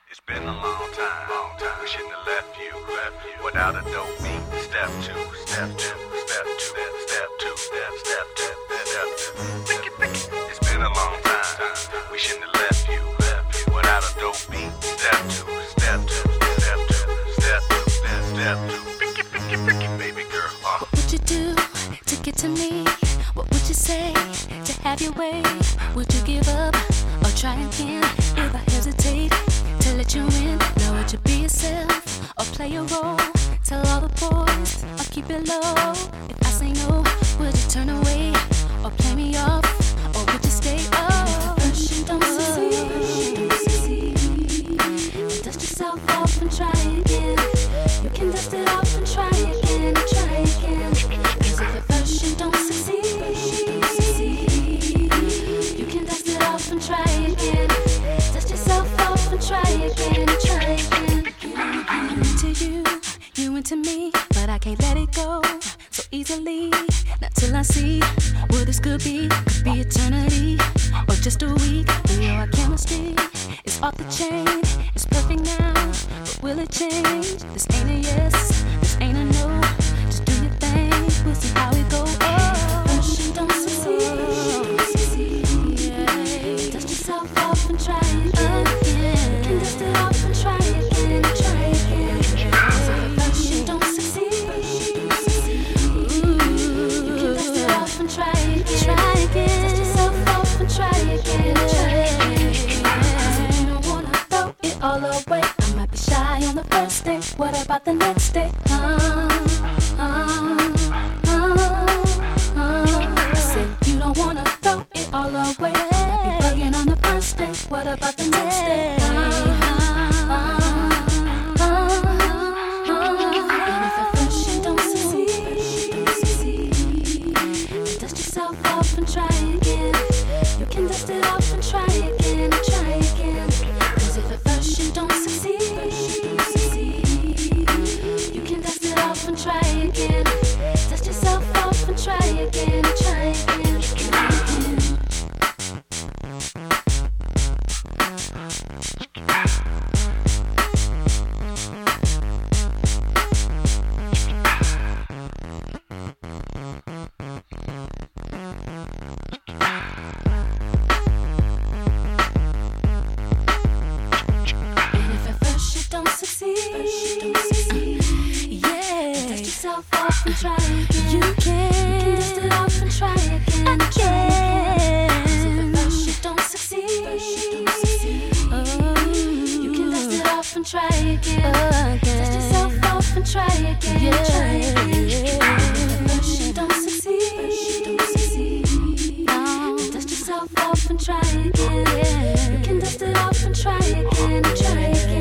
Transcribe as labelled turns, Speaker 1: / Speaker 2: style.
Speaker 1: It's been a long time. We shouldn't have left you without a dope beat. Step two, step two, step two, step two, step two, step two. It's been a long time. We shouldn't have left you without a dope beat. Step two, step two, step two, step two, step two. Baby girl,
Speaker 2: What would you do to get to me? What would you say to have your way? Would you give up or try again? If I hesitate to let you in, now would you be yourself or play a role? Tell all the boys or keep it low. If I say no, would you turn away or play me off? Or would you stay? Oh, first you don't succeed, then dust yourself off and try again. You can dust it off and try again, try again. Cause if at first you don't succeed, you can dust it off and try again. Dust yourself off and try again, try again. I'm into you, you into me, but I can't let it go so easily. Not till I see what this could be eternity or just a week. We know our chemistry is off the chain. It's perfect now, but will it change? This ain't a yes, this ain't a no. Just do your thing, we'll see how it goes. Oh, first you don't succeed, yeah. Dust yourself off and try again. You can dust it off and try again, try again. So first you don't succeed, you can dust it off and try again, try again. Dust yourself off and try again, try again. So you don't wanna throw it all away. I might be shy on the first day. What about the next day? I said you don't wanna throw it all away. Might be bugging on the first day. What about the next day? And if at first you don't succeed, then dust yourself off and try again. You can dust it off and try again, try again. Cause if at first you don't succeed, you can dust it off and try again. Dust yourself off and try again, try again, try again. And if at first you don't succeed, yeah, dust yourself off and try again. You can dust it off and try again, try again. 'Cause if at first you don't succeed, you can dust it off and try again. Dust yourself off and try again, try again. If at first you don't succeed, dust yourself off and try again. You can dust it off and try again, try again.